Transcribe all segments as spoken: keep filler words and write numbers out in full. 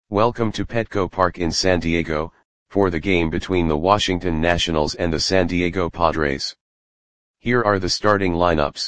Welcome to Petco Park in San Diego, for the game between the Washington Nationals and the San Diego Padres. Here are the starting lineups.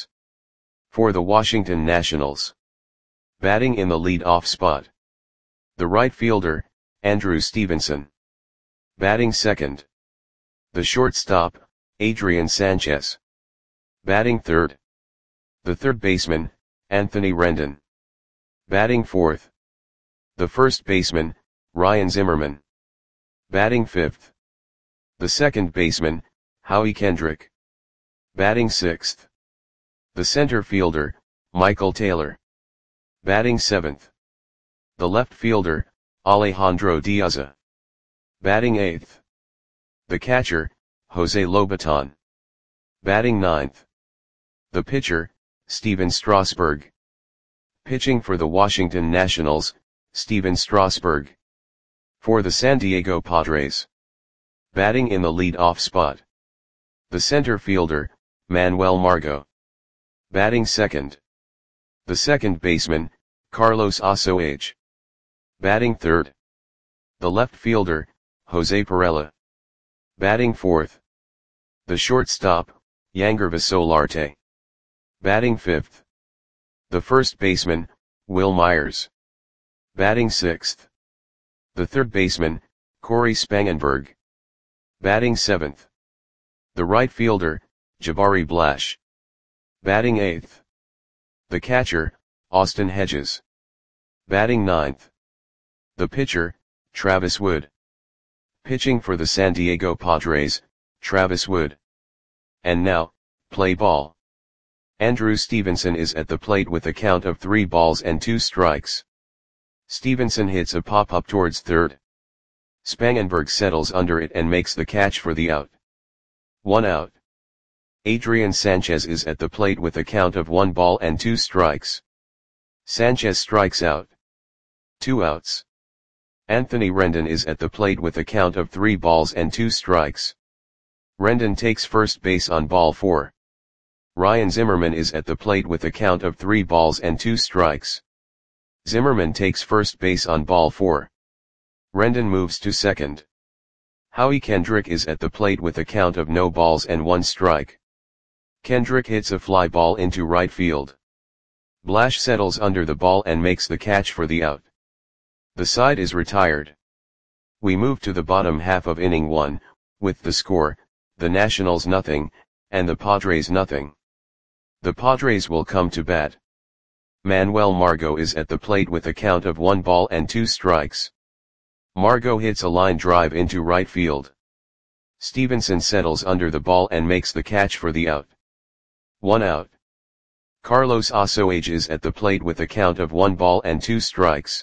For the Washington Nationals. Batting in the lead-off spot. The right fielder, Andrew Stevenson. Batting second. The shortstop, Adrian Sanchez. Batting third. The third baseman, Anthony Rendon. Batting fourth. The first baseman, Ryan Zimmerman. Batting fifth. The second baseman, Howie Kendrick. Batting sixth. The center fielder, Michael Taylor. Batting seventh. The left fielder, Alejandro Diaz. Batting eighth. The catcher, Jose Lobaton. Batting ninth. The pitcher, Stephen Strasburg. Pitching for the Washington Nationals, Stephen Strasburg. For the San Diego Padres. Batting in the lead-off spot. The center fielder, Manuel Margot. Batting second. The second baseman, Carlos Osoage. Batting third. The left fielder, Jose Perella. Batting fourth. The shortstop, Yangervis Solarte. Batting fifth. The first baseman, Wil Myers. Batting sixth. The third baseman, Corey Spangenberg. Batting seventh. The right fielder, Jabari Blash. Batting eighth. The catcher, Austin Hedges. Batting ninth. The pitcher, Travis Wood. Pitching for the San Diego Padres, Travis Wood. And now, play ball. Andrew Stevenson is at the plate with a count of three balls and two strikes. Stevenson hits a pop-up towards third. Spangenberg settles under it and makes the catch for the out. One out. Adrian Sanchez is at the plate with a count of one ball and two strikes. Sanchez strikes out. Two outs. Anthony Rendon is at the plate with a count of three balls and two strikes. Rendon takes first base on ball four. Ryan Zimmerman is at the plate with a count of three balls and two strikes. Zimmerman takes first base on ball four. Rendon moves to second. Howie Kendrick is at the plate with a count of no balls and one strike. Kendrick hits a fly ball into right field. Blash settles under the ball and makes the catch for the out. The side is retired. We move to the bottom half of inning one, with the score, the Nationals nothing, and the Padres nothing. The Padres will come to bat. Manuel Margot is at the plate with a count of one ball and two strikes. Margot hits a line drive into right field. Stevenson settles under the ball and makes the catch for the out. One out. Carlos Osoage is at the plate with a count of one ball and two strikes.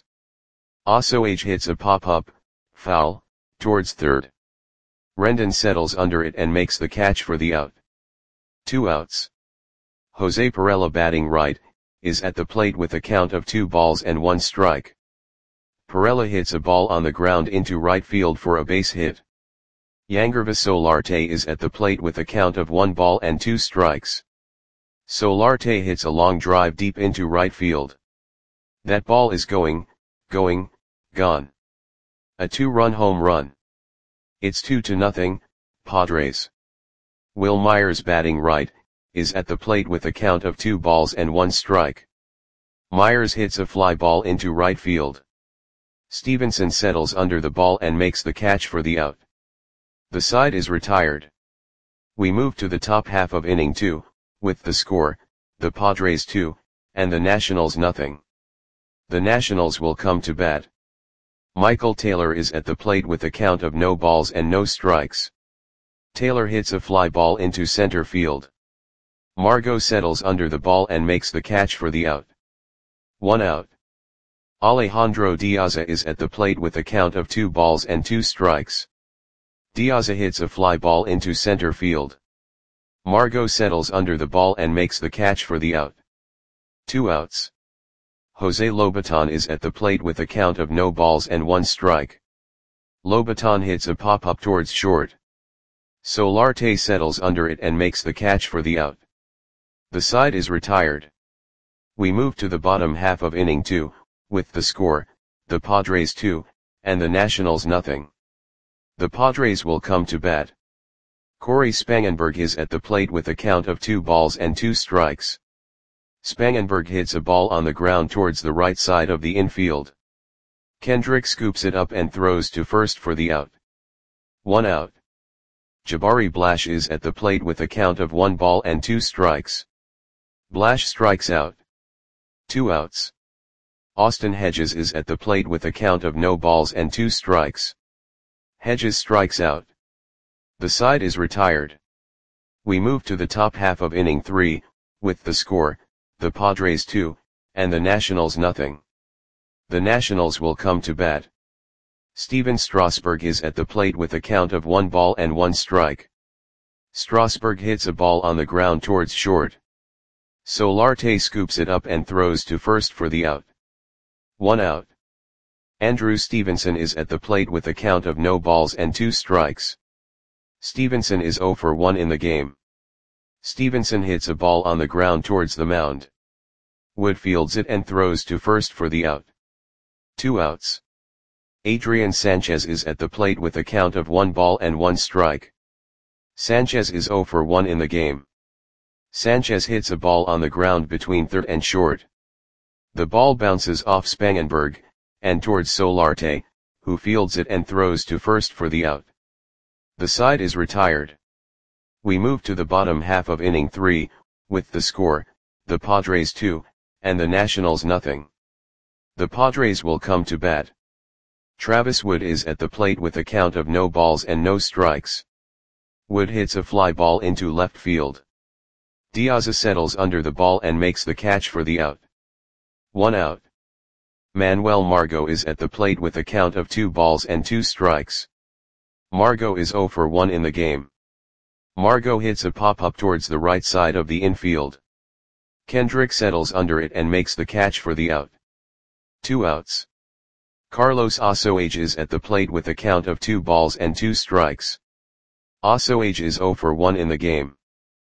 Osoage hits a pop-up, foul, towards third. Rendon settles under it and makes the catch for the out. Two outs. Jose Perella, batting right, is at the plate with a count of two balls and one strike. Perella hits a ball on the ground into right field for a base hit. Yangervis Solarte is at the plate with a count of one ball and two strikes. Solarte hits a long drive deep into right field. That ball is going, going, gone. A two-run home run. It's two to nothing, Padres. Wil Myers, batting right, is at the plate with a count of two balls and one strike. Myers hits a fly ball into right field. Stevenson settles under the ball and makes the catch for the out. The side is retired. We move to the top half of inning two, with the score, the Padres two, and the Nationals nothing. The Nationals will come to bat. Michael Taylor is at the plate with a count of no balls and no strikes. Taylor hits a fly ball into center field. Margot settles under the ball and makes the catch for the out. One out. Alejandro Diaz is at the plate with a count of two balls and two strikes. Diaz hits a fly ball into center field. Margot settles under the ball and makes the catch for the out. Two outs. Jose Lobaton is at the plate with a count of no balls and one strike. Lobaton hits a pop-up towards short. Solarte settles under it and makes the catch for the out. The side is retired. We move to the bottom half of inning two, with the score, the Padres two, and the Nationals nothing. The Padres will come to bat. Corey Spangenberg is at the plate with a count of two balls and two strikes. Spangenberg hits a ball on the ground towards the right side of the infield. Kendrick scoops it up and throws to first for the out. One out. Jabari Blash is at the plate with a count of one ball and two strikes. Blash strikes out. Two outs. Austin Hedges is at the plate with a count of no balls and two strikes. Hedges strikes out. The side is retired. We move to the top half of inning three, with the score, the Padres two, and the Nationals nothing. The Nationals will come to bat. Steven Strasburg is at the plate with a count of one ball and one strike. Strasburg hits a ball on the ground towards short. Solarte scoops it up and throws to first for the out. One out. Andrew Stevenson is at the plate with a count of no balls and two strikes. Stevenson is zero for one in the game. Stevenson hits a ball on the ground towards the mound. Wood fields it and throws to first for the out. Two outs. Adrian Sanchez is at the plate with a count of one ball and one strike. Sanchez is zero for one in the game. Sanchez hits a ball on the ground between third and short. The ball bounces off Spangenberg, and towards Solarte, who fields it and throws to first for the out. The side is retired. We move to the bottom half of inning three, with the score, the Padres two, and the Nationals nothing. The Padres will come to bat. Travis Wood is at the plate with a count of no balls and no strikes. Wood hits a fly ball into left field. Diaz settles under the ball and makes the catch for the out. One out. Manuel Margot is at the plate with a count of two balls and two strikes. Margot is zero for one in the game. Margot hits a pop-up towards the right side of the infield. Kendrick settles under it and makes the catch for the out. Two outs. Carlos Osoage is at the plate with a count of two balls and two strikes. Osoage is zero for one in the game.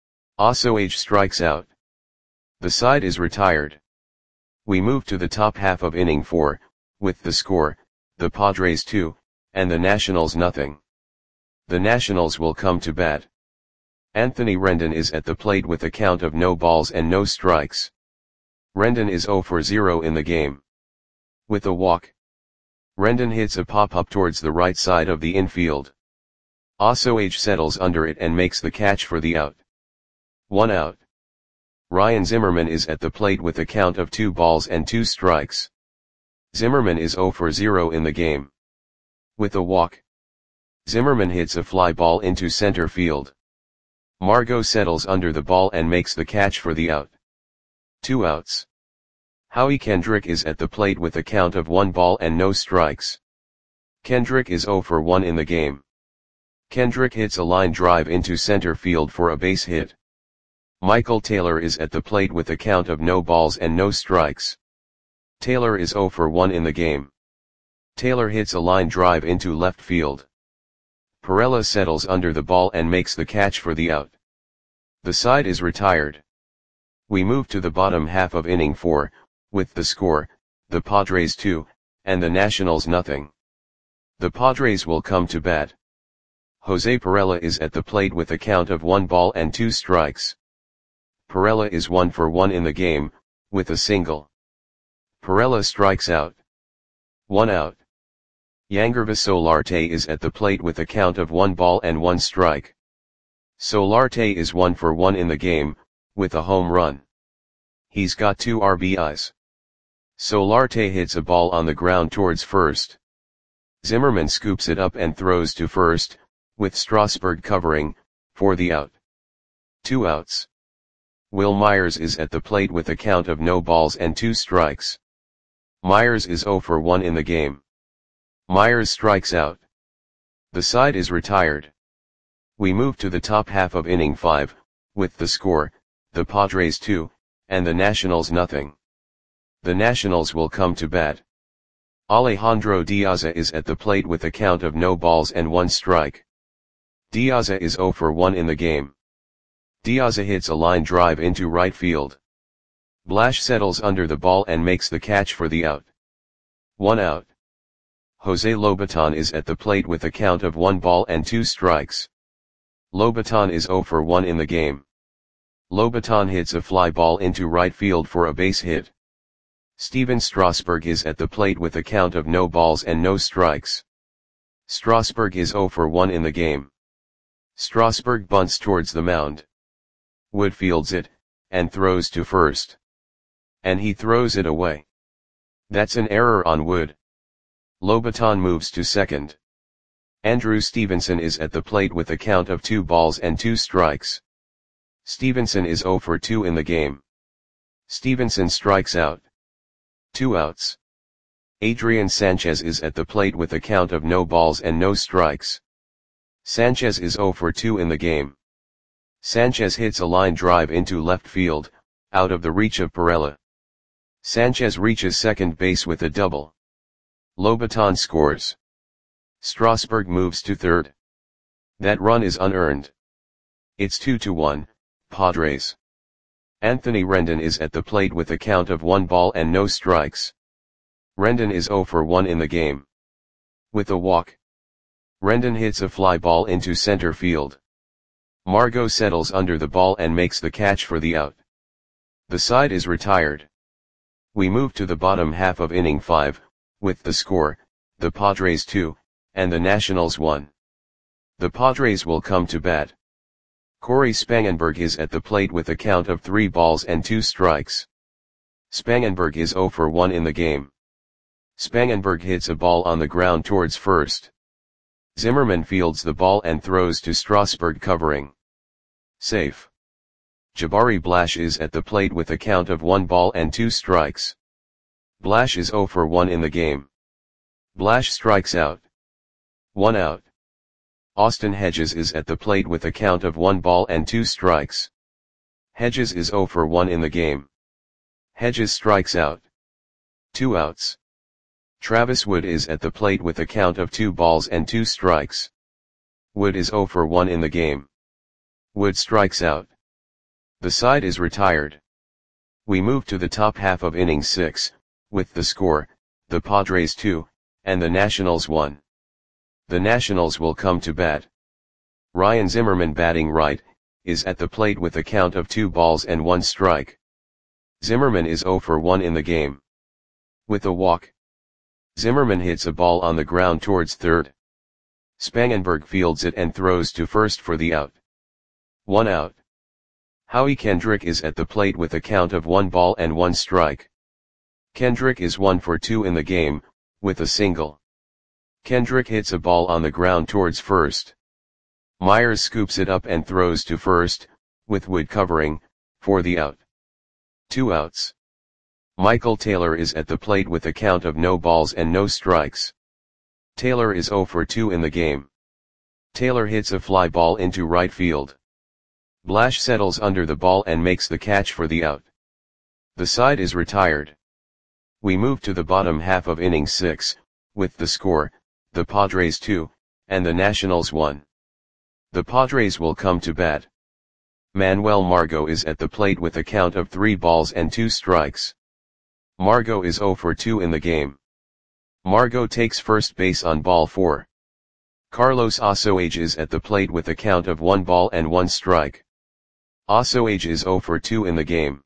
Osoage strikes out. The side is retired. We move to the top half of inning four, with the score, the Padres two, and the Nationals nothing. The Nationals will come to bat. Anthony Rendon is at the plate with a count of no balls and no strikes. Rendon is zero for zero in the game. With a walk, Rendon hits a pop-up towards the right side of the infield. Osoage settles under it and makes the catch for the out. One out. Ryan Zimmerman is at the plate with a count of two balls and two strikes. Zimmerman is zero for zero in the game. With a walk, Zimmerman hits a fly ball into center field. Margot settles under the ball and makes the catch for the out. Two outs. Howie Kendrick is at the plate with a count of one ball and no strikes. Kendrick is zero for one in the game. Kendrick hits a line drive into center field for a base hit. Michael Taylor is at the plate with a count of no balls and no strikes. Taylor is zero for one in the game. Taylor hits a line drive into left field. Perella settles under the ball and makes the catch for the out. The side is retired. We move to the bottom half of inning four, with the score, the Padres two, and the Nationals nothing. The Padres will come to bat. Jose Perella is at the plate with a count of one ball and two strikes. Perella is one for one in the game, with a single. Perella strikes out. One out. Yangervis Solarte is at the plate with a count of one ball and one strike. Solarte is one for one in the game, with a home run. He's got two R B Is. Solarte hits a ball on the ground towards first. Zimmerman scoops it up and throws to first, with Strasburg covering, for the out. Two outs. Will Myers is at the plate with a count of no balls and two strikes. Myers is zero for one in the game. Myers strikes out. The side is retired. We move to the top half of inning five, with the score, the Padres two, and the Nationals nothing. The Nationals will come to bat. Alejandro Diaz is at the plate with a count of no balls and one strike. Diaz is zero for one in the game. Diaz hits a line drive into right field. Blash settles under the ball and makes the catch for the out. One out. Jose Lobaton is at the plate with a count of one ball and two strikes. Lobaton is zero for one in the game. Lobaton hits a fly ball into right field for a base hit. Steven Strasburg is at the plate with a count of no balls and no strikes. Strasburg is zero for one in the game. Strasburg bunts towards the mound. Wood fields it, and throws to first. And he throws it away. That's an error on Wood. Lobaton moves to second. Andrew Stevenson is at the plate with a count of two balls and two strikes. Stevenson is zero for two in the game. Stevenson strikes out. Two outs. Adrian Sanchez is at the plate with a count of no balls and no strikes. Sanchez is zero for two in the game. Sanchez hits a line drive into left field, out of the reach of Pirela. Sanchez reaches second base with a double. Lobaton scores. Strasburg moves to third. That run is unearned. It's two to one, Padres. Anthony Rendon is at the plate with a count of one ball and no strikes. Rendon is zero for one in the game. With a walk. Rendon hits a fly ball into center field. Margot settles under the ball and makes the catch for the out. The side is retired. We move to the bottom half of inning five, with the score, the Padres two, and the Nationals one. The Padres will come to bat. Corey Spangenberg is at the plate with a count of three balls and two strikes. Spangenberg is zero for one in the game. Spangenberg hits a ball on the ground towards first. Zimmerman fields the ball and throws to Strasburg covering. Safe. Jabari Blash is at the plate with a count of one ball and two strikes. Blash is zero for one in the game. Blash strikes out. One out. Austin Hedges is at the plate with a count of one ball and two strikes. Hedges is zero for one in the game. Hedges strikes out. Two outs. Travis Wood is at the plate with a count of two balls and two strikes. Wood is zero for one in the game. Wood strikes out. The side is retired. We move to the top half of inning six, with the score, the Padres two, and the Nationals one. The Nationals will come to bat. Ryan Zimmerman, batting right, is at the plate with a count of two balls and one strike. Zimmerman is zero for one in the game. With a walk. Zimmerman hits a ball on the ground towards third. Spangenberg fields it and throws to first for the out. One out. Howie Kendrick is at the plate with a count of one ball and one strike. Kendrick is one for two in the game, with a single. Kendrick hits a ball on the ground towards first. Myers scoops it up and throws to first, with Wood covering, for the out. Two outs. Michael Taylor is at the plate with a count of no balls and no strikes. Taylor is zero for two in the game. Taylor hits a fly ball into right field. Blash settles under the ball and makes the catch for the out. The side is retired. We move to the bottom half of inning six, with the score, the Padres two, and the Nationals one. The Padres will come to bat. Manuel Margot is at the plate with a count of three balls and two strikes. Margot is zero for two in the game. Margot takes first base on ball four. Carlos Osoage is at the plate with a count of one ball and one strike. Osoage is zero for two in the game.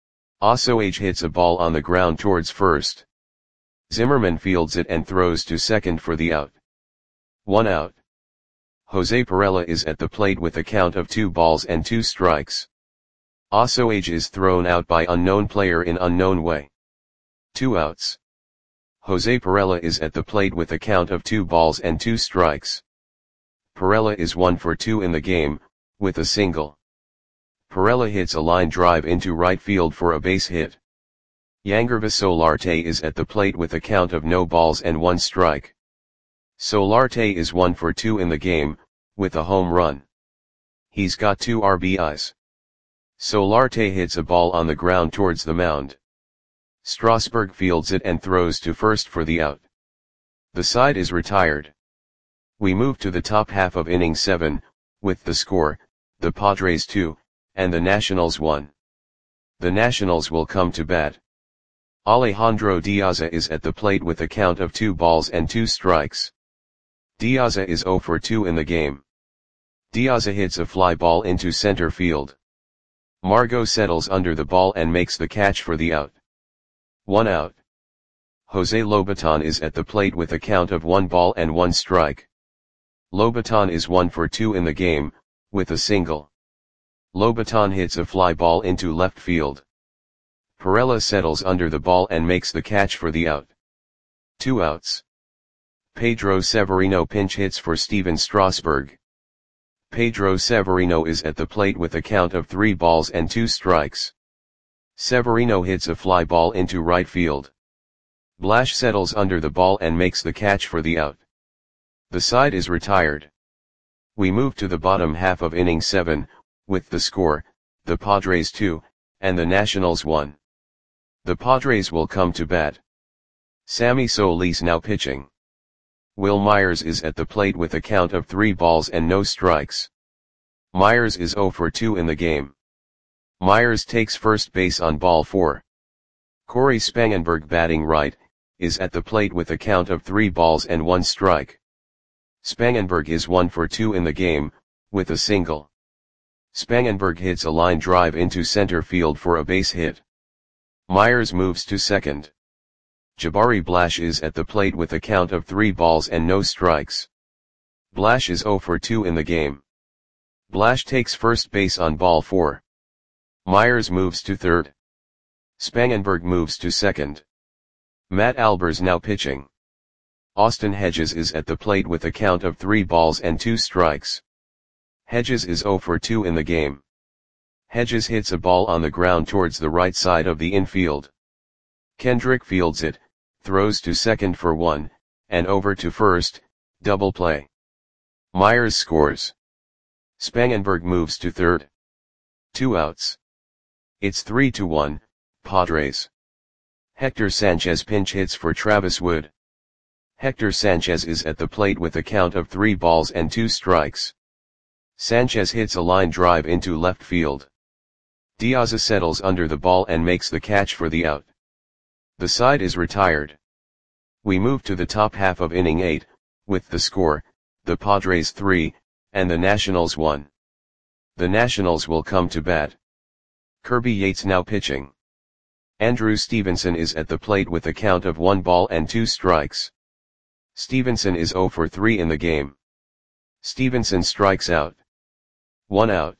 Osoage hits a ball on the ground towards first. Zimmerman fields it and throws to second for the out. One out. Jose Pirela is at the plate with a count of two balls and two strikes. Osoage is thrown out by unknown player in unknown way. Two outs. Jose Pirela is at the plate with a count of two balls and two strikes. Pirela is one for two in the game, with a single. Pirela hits a line drive into right field for a base hit. Yangervis Solarte is at the plate with a count of no balls and one strike. Solarte is one for two in the game, with a home run. He's got two R B Is. Solarte hits a ball on the ground towards the mound. Strasburg fields it and throws to first for the out. The side is retired. We move to the top half of inning seven, with the score, the Padres two, and the Nationals one. The Nationals will come to bat. Alejandro Diaza is at the plate with a count of two balls and two strikes. Diaza is zero for two in the game. Diaza hits a fly ball into center field. Margot settles under the ball and makes the catch for the out. One out. Jose Lobaton is at the plate with a count of one ball and one strike. Lobaton is one for two in the game, with a single. Lobaton hits a fly ball into left field. Perella settles under the ball and makes the catch for the out. Two outs. Pedro Severino pinch hits for Steven Strasburg. Pedro Severino is at the plate with a count of three balls and two strikes. Severino hits a fly ball into right field. Blash settles under the ball and makes the catch for the out. The side is retired. We move to the bottom half of inning seven, with the score, the Padres two, and the Nationals one. The Padres will come to bat. Sammy Solis now pitching. Will Myers is at the plate with a count of three balls and no strikes. Myers is zero for two in the game. Myers takes first base on ball four. Corey Spangenberg batting right, is at the plate with a count of three balls and one strike. Spangenberg is one for two in the game, with a single. Spangenberg hits a line drive into center field for a base hit. Myers moves to second. Jabari Blash is at the plate with a count of three balls and no strikes. Blash is zero for two in the game. Blash takes first base on ball four. Myers moves to third. Spangenberg moves to second. Matt Albers now pitching. Austin Hedges is at the plate with a count of three balls and two strikes. Hedges is zero for two in the game. Hedges hits a ball on the ground towards the right side of the infield. Kendrick fields it, throws to second for one, and over to first, double play. Myers scores. Spangenberg moves to third. Two outs. It's three to one, Padres. Hector Sanchez pinch hits for Travis Wood. Hector Sanchez is at the plate with a count of three balls and two strikes. Sanchez hits a line drive into left field. Diaza settles under the ball and makes the catch for the out. The side is retired. We move to the top half of inning eight, with the score, the Padres three, and the Nationals one. The Nationals will come to bat. Kirby Yates now pitching. Andrew Stevenson is at the plate with a count of one ball and two strikes. Stevenson is zero for three in the game. Stevenson strikes out. One out.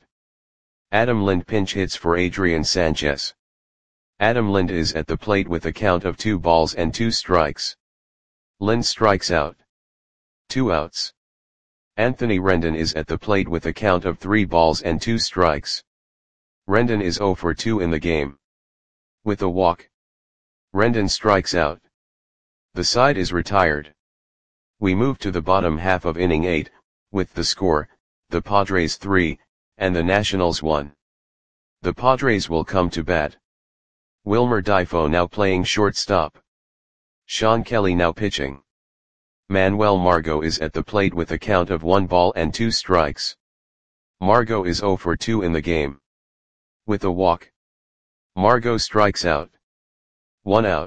Adam Lind pinch hits for Adrian Sanchez. Adam Lind is at the plate with a count of two balls and two strikes. Lind strikes out. Two outs. Anthony Rendon is at the plate with a count of three balls and two strikes. Rendon is zero for two in the game. With a walk. Rendon strikes out. The side is retired. We move to the bottom half of inning eight, with the score, the Padres three, and the Nationals one. The Padres will come to bat. Wilmer Difo now playing shortstop. Sean Kelly now pitching. Manuel Margot is at the plate with a count of one ball and two strikes. Margot is zero for two in the game. With a walk. Margot strikes out. One out.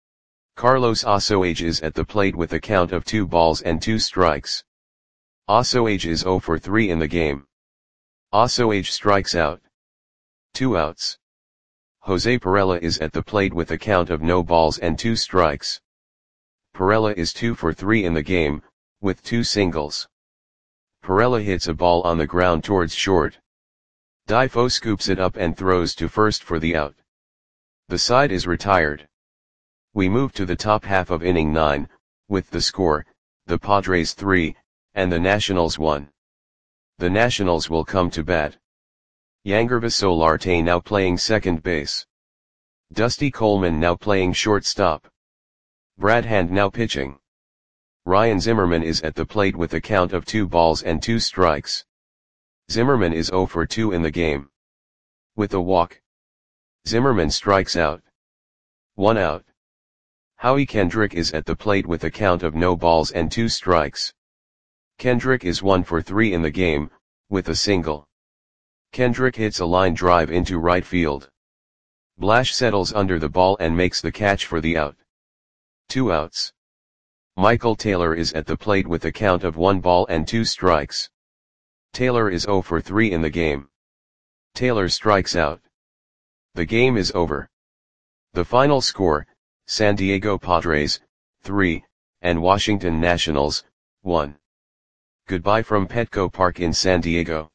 Carlos Ossoage is at the plate with a count of two balls and two strikes. Ossoage is zero for three in the game. Ossoage strikes out. Two outs. Jose Perella is at the plate with a count of no balls and two strikes. Perella is two for three in the game, with two singles. Perella hits a ball on the ground towards short. Difo scoops it up and throws to first for the out. The side is retired. We move to the top half of inning nine, with the score, the Padres three, and the Nationals one. The Nationals will come to bat. Yangervis Solarte now playing second base. Dusty Coleman now playing shortstop. Brad Hand now pitching. Ryan Zimmerman is at the plate with a count of two balls and two strikes. Zimmerman is zero for two in the game. With a walk. Zimmerman strikes out. One out. Howie Kendrick is at the plate with a count of no balls and two strikes. Kendrick is one for three in the game, with a single. Kendrick hits a line drive into right field. Blash settles under the ball and makes the catch for the out. Two outs. Michael Taylor is at the plate with a count of one ball and two strikes. Taylor is zero for three in the game. Taylor strikes out. The game is over. The final score, San Diego Padres, three, and Washington Nationals, one. Goodbye from Petco Park in San Diego.